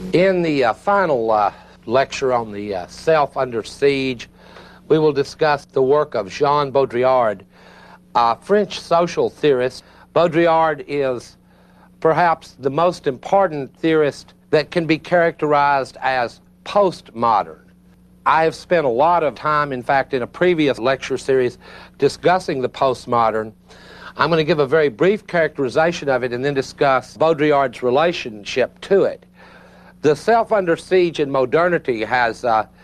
In the final lecture on the Self Under Siege, we will discuss the work of Jean Baudrillard, a French social theorist. Baudrillard is perhaps the most important theorist that can be characterized as postmodern. I have spent a lot of time, in fact, in a previous lecture series, discussing the postmodern. I'm going to give a very brief characterization of it and then discuss Baudrillard's relationship to it. The Self Under Siege in modernity has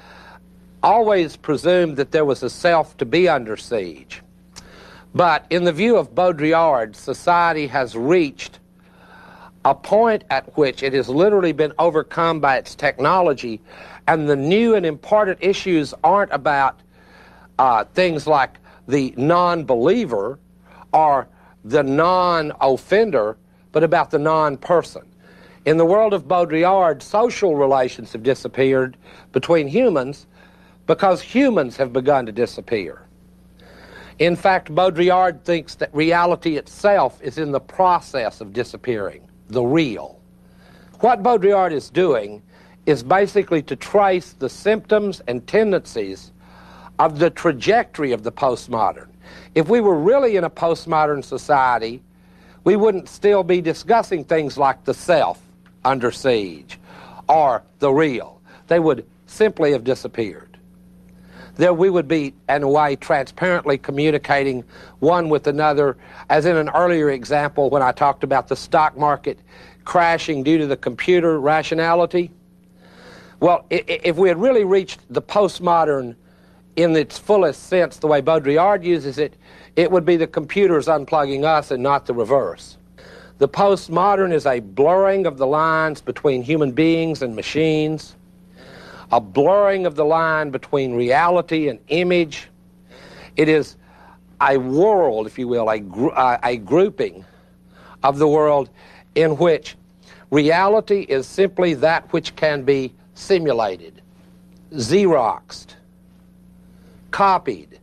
always presumed that there was a self to be under siege. But in the view of Baudrillard, society has reached a point at which it has literally been overcome by its technology, and the new and important issues aren't about things like the non-believer or the non-offender, but about the non-person. In the world of Baudrillard, social relations have disappeared between humans because humans have begun to disappear. In fact, Baudrillard thinks that reality itself is in the process of disappearing, the real. What Baudrillard is doing is basically to trace the symptoms and tendencies of the trajectory of the postmodern. If we were really in a postmodern society, we wouldn't still be discussing things like the self under siege or the real. They would simply have disappeared. There we would be, in a way, transparently communicating one with another, as in an earlier example when I talked about the stock market crashing due to the computer rationality. Well, if we had really reached the postmodern in its fullest sense, the way Baudrillard uses it, it would be the computers unplugging us and not the reverse. The postmodern is a blurring of the lines between human beings and machines, a blurring of the line between reality and image. It is a world, if you will, a grouping of the world in which reality is simply that which can be simulated, Xeroxed, copied.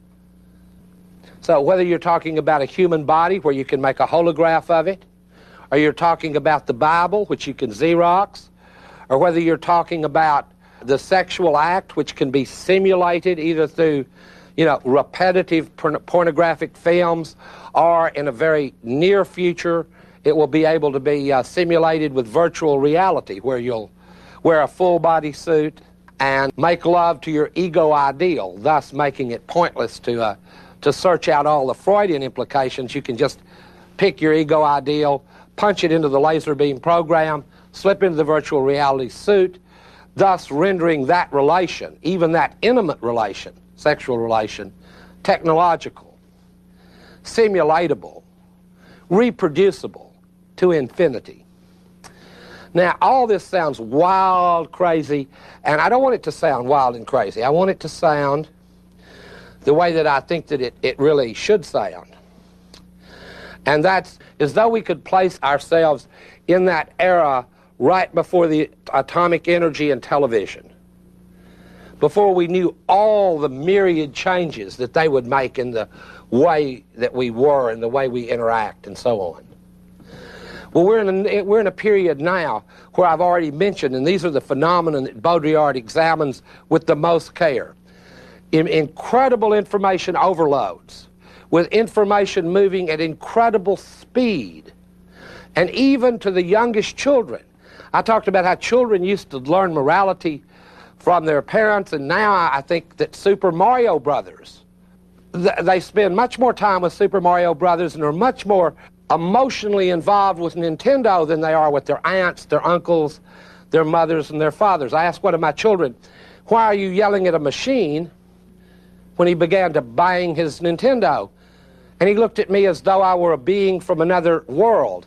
So whether you're talking about a human body where you can make a holograph of it, or you're talking about the Bible, which you can Xerox, or whether you're talking about the sexual act, which can be simulated either through, repetitive pornographic films, or in a very near future, it will be able to be simulated with virtual reality, where you'll wear a full body suit and make love to your ego ideal, thus making it pointless to search out all the Freudian implications. You can just pick your ego ideal, punch it into the laser beam program, slip into the virtual reality suit, thus rendering that relation, even that intimate relation, sexual relation, technological, simulatable, reproducible to infinity. Now, all this sounds wild, crazy, and I don't want it to sound wild and crazy. I want it to sound the way that I think that it really should sound. And that's as though we could place ourselves in that era right before the atomic energy and television, before we knew all the myriad changes that they would make in the way that we were and the way we interact and so on. Well, we're in a period now where I've already mentioned, and these are the phenomena that Baudrillard examines with the most care. Incredible information overloads, with information moving at incredible speed, and even to the youngest children. I talked about how children used to learn morality from their parents, and now I think that Super Mario Brothers, they spend much more time with Super Mario Brothers and are much more emotionally involved with Nintendo than they are with their aunts, their uncles, their mothers, and their fathers. I asked one of my children, "Why are you yelling at a machine?" when he began to bang his Nintendo. And he looked at me as though I were a being from another world.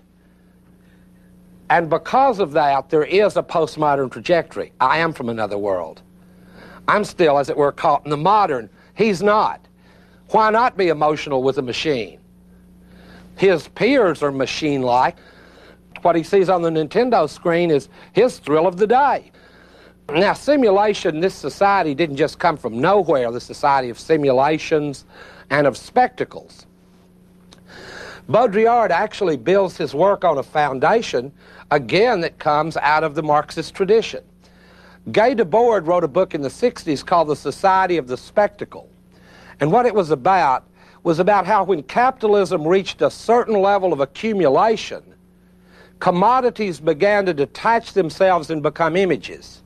And because of that, there is a postmodern trajectory. I am from another world. I'm still, as it were, caught in the modern. He's not. Why not be emotional with a machine? His peers are machine-like. What he sees on the Nintendo screen is his thrill of the day. Now, simulation, this society didn't just come from nowhere, the society of simulations and of spectacles. Baudrillard actually builds his work on a foundation, again, that comes out of the Marxist tradition. Guy Debord wrote a book in the 60s called The Society of the Spectacle. And what it was about how when capitalism reached a certain level of accumulation, commodities began to detach themselves and become images.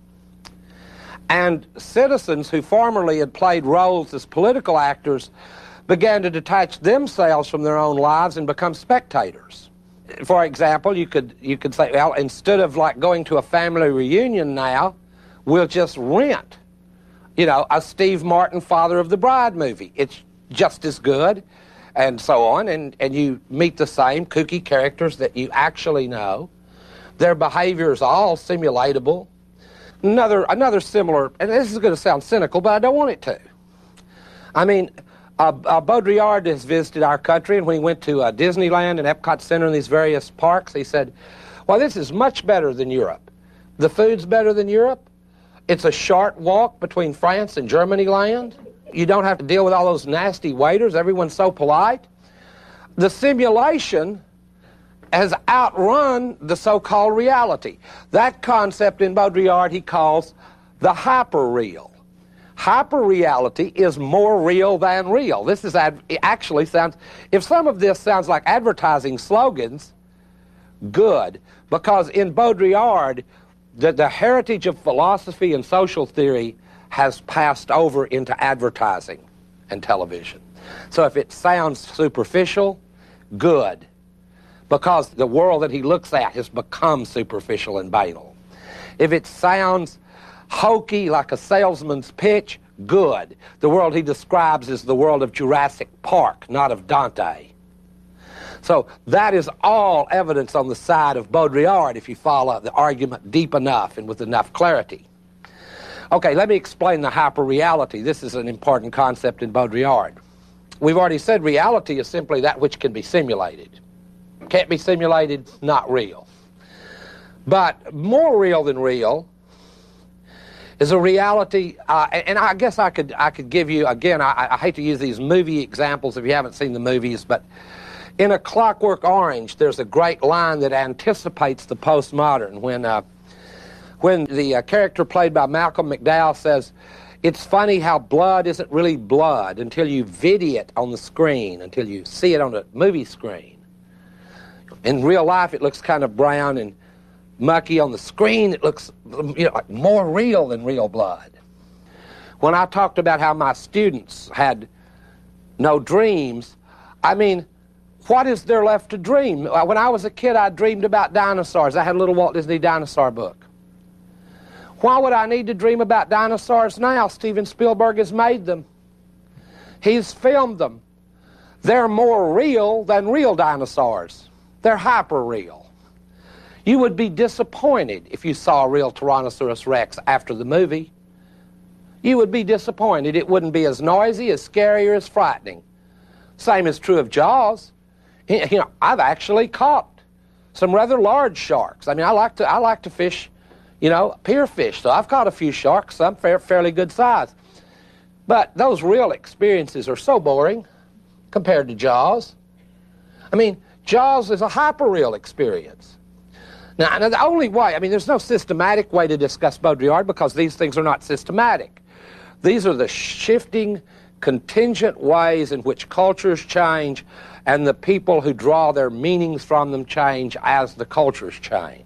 And citizens who formerly had played roles as political actors began to detach themselves from their own lives and become spectators. For example, you could say, well, instead of like going to a family reunion now, we'll just rent, a Steve Martin Father of the Bride movie. It's just as good, and so on, and you meet the same kooky characters that you actually know. Their behavior is all simulatable. Another similar, and this is going to sound cynical, but I don't want it to. I mean, Baudrillard has visited our country, and when he went to Disneyland and Epcot Center and these various parks, he said, well, this is much better than Europe. The food's better than Europe. It's a short walk between France and Germany land. You don't have to deal with all those nasty waiters. Everyone's so polite. The simulation has outrun the so-called reality. That concept in Baudrillard he calls the hyperreal. Hyperreality is more real than real. This is it actually sounds, if some of this sounds like advertising slogans, good, because in Baudrillard, the heritage of philosophy and social theory has passed over into advertising and television. So if it sounds superficial, good, because the world that he looks at has become superficial and banal. If it sounds hokey, like a salesman's pitch, good. The world he describes is the world of Jurassic Park, not of Dante. So that is all evidence on the side of Baudrillard if you follow the argument deep enough and with enough clarity. Okay, let me explain the hyperreality. This is an important concept in Baudrillard. We've already said reality is simply that which can be simulated. Can't be simulated, not real. But more real than real is a reality, and I guess I could give you, again, I hate to use these movie examples if you haven't seen the movies, but in A Clockwork Orange, there's a great line that anticipates the postmodern when the character played by Malcolm McDowell says, it's funny how blood isn't really blood until you video it on the screen, until you see it on a movie screen. In real life, it looks kind of brown and mucky. On the screen, it looks like more real than real blood. When I talked about how my students had no dreams, I mean, what is there left to dream? When I was a kid, I dreamed about dinosaurs. I had a little Walt Disney dinosaur book. Why would I need to dream about dinosaurs now? Steven Spielberg has made them. He's filmed them. They're more real than real dinosaurs. They're hyper-real. You would be disappointed if you saw a real Tyrannosaurus Rex after the movie. You would be disappointed. It wouldn't be as noisy, as scary, or as frightening. Same is true of Jaws. I've actually caught some rather large sharks. I mean, I like to fish, pier fish. So I've caught a few sharks, some fairly good size. But those real experiences are so boring compared to Jaws. I mean, Jaws is a hyper-real experience. Now, the only way, there's no systematic way to discuss Baudrillard because these things are not systematic. These are the shifting, contingent ways in which cultures change and the people who draw their meanings from them change as the cultures change.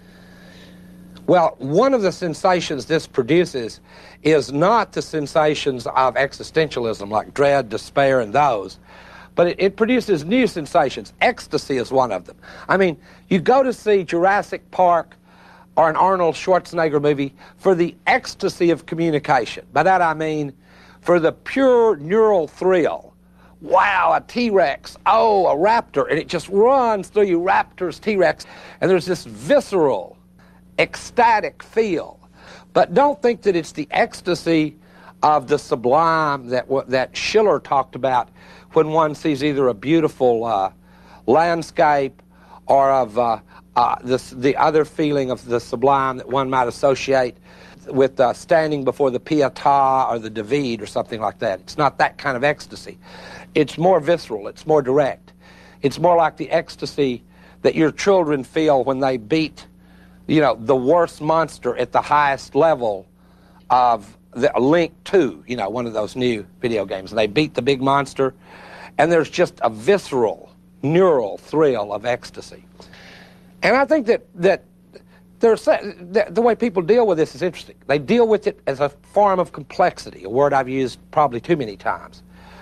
Well, one of the sensations this produces is not the sensations of existentialism like dread, despair, and those, but it produces new sensations. Ecstasy is one of them. You go to see Jurassic Park or an Arnold Schwarzenegger movie for the ecstasy of communication. By that I mean for the pure neural thrill. Wow, a T-Rex, oh, a raptor, and it just runs through you, raptors, T-Rex, and there's this visceral, ecstatic feel. But don't think that it's the ecstasy of the sublime that Schiller talked about when one sees either a beautiful landscape or of the other feeling of the sublime that one might associate with standing before the Pietà or the David or something like that. It's not that kind of ecstasy. It's more visceral. It's more direct. It's more like the ecstasy that your children feel when they beat, the worst monster at the highest level of the Link 2, one of those new video games. And they beat the big monster, and there's just a visceral, neural thrill of ecstasy. And I think that the way people deal with this is interesting. They deal with it as a form of complexity, a word I've used probably too many times.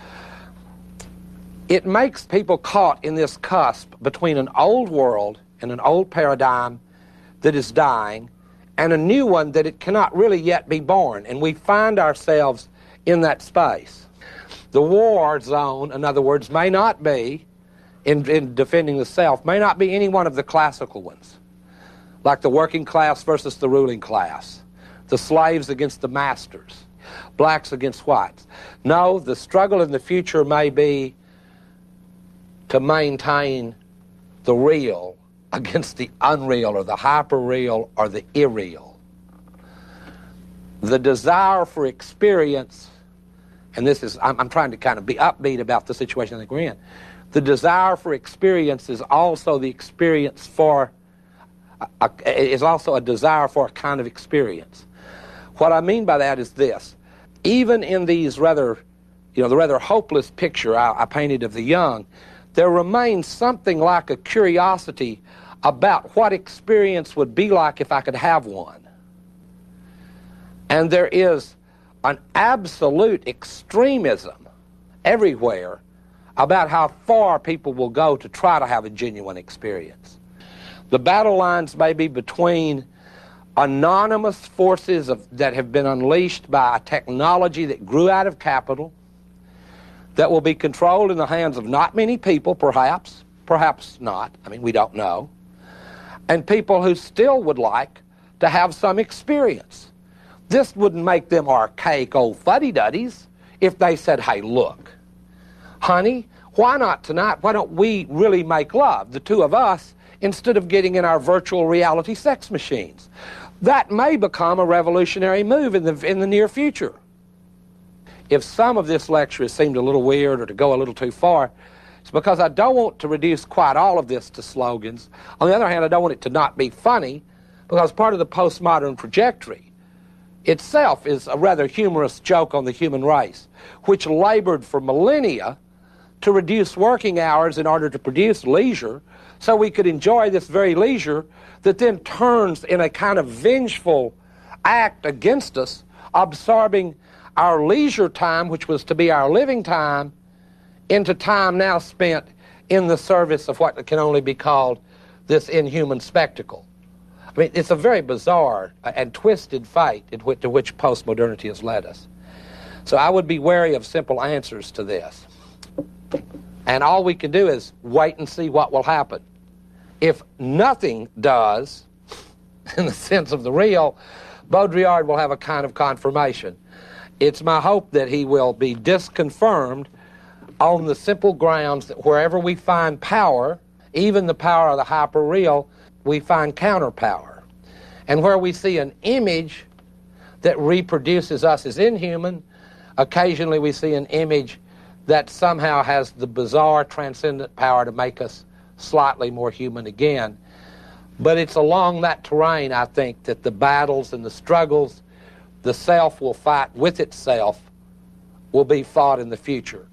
It makes people caught in this cusp between an old world and an old paradigm that is dying and a new one that it cannot really yet be born. And we find ourselves in that space. The war zone, in other words, may not be, in defending the self, may not be any one of the classical ones, like the working class versus the ruling class, the slaves against the masters, blacks against whites. No, the struggle in the future may be to maintain the real against the unreal or the hyper-real or the irreal. The desire for experience, and this is, I'm trying to kind of be upbeat about the situation I think we're in. The desire for experience is also the experience for, is also a desire for a kind of experience. What I mean by that is this. Even in these rather, the rather hopeless picture I painted of the young, there remains something like a curiosity about what experience would be like if I could have one. And there is an absolute extremism everywhere about how far people will go to try to have a genuine experience. The battle lines may be between anonymous forces that have been unleashed by a technology that grew out of capital, that will be controlled in the hands of not many people, perhaps not, we don't know, and people who still would like to have some experience. This wouldn't make them archaic old fuddy-duddies if they said, hey, look, honey, why not tonight? Why don't we really make love, the two of us, instead of getting in our virtual reality sex machines? That may become a revolutionary move in the near future. If some of this lecture has seemed a little weird or to go a little too far, it's because I don't want to reduce quite all of this to slogans. On the other hand, I don't want it to not be funny, because part of the postmodern trajectory itself is a rather humorous joke on the human race, which labored for millennia to reduce working hours in order to produce leisure, so we could enjoy this very leisure that then turns in a kind of vengeful act against us, absorbing our leisure time, which was to be our living time, into time now spent in the service of what can only be called this inhuman spectacle. It's a very bizarre and twisted fate to which postmodernity has led us. So I would be wary of simple answers to this. And all we can do is wait and see what will happen. If nothing does, in the sense of the real, Baudrillard will have a kind of confirmation. It's my hope that he will be disconfirmed on the simple grounds that wherever we find power, even the power of the hyper-real, we find counterpower. And where we see an image that reproduces us as inhuman, occasionally we see an image that somehow has the bizarre transcendent power to make us slightly more human again. But it's along that terrain, I think, that the battles and the struggles the self will fight with itself will be fought in the future.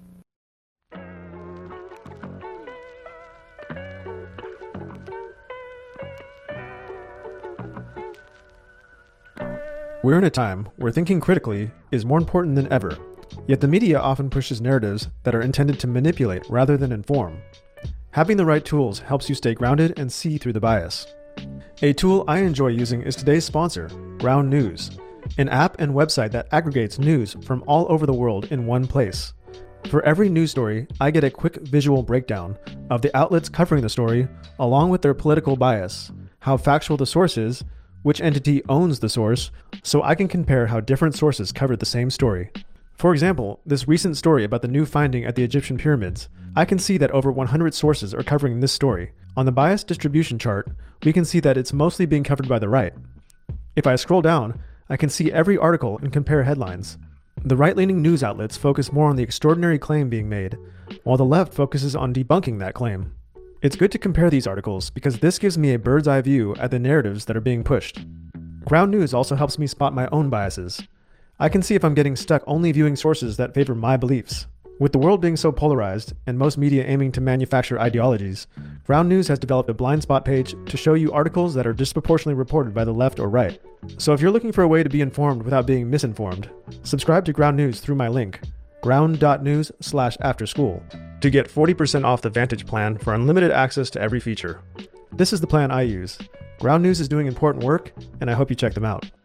We're in a time where thinking critically is more important than ever, yet the media often pushes narratives that are intended to manipulate rather than inform. Having the right tools helps you stay grounded and see through the bias. A tool I enjoy using is today's sponsor, Ground News, an app and website that aggregates news from all over the world in one place. For every news story, I get a quick visual breakdown of the outlets covering the story, along with their political bias, how factual the source is, which entity owns the source, so I can compare how different sources covered the same story. For example, this recent story about the new finding at the Egyptian pyramids, I can see that over 100 sources are covering this story. On the bias distribution chart, we can see that it's mostly being covered by the right. If I scroll down, I can see every article and compare headlines. The right-leaning news outlets focus more on the extraordinary claim being made, while the left focuses on debunking that claim. It's good to compare these articles because this gives me a bird's eye view at the narratives that are being pushed. Ground News also helps me spot my own biases. I can see if I'm getting stuck only viewing sources that favor my beliefs. With the world being so polarized, and most media aiming to manufacture ideologies, Ground News has developed a blind spot page to show you articles that are disproportionately reported by the left or right. So if you're looking for a way to be informed without being misinformed, subscribe to Ground News through my link, ground.news/afterschool, to get 40% off the Vantage plan for unlimited access to every feature. This is the plan I use. Ground News is doing important work, and I hope you check them out.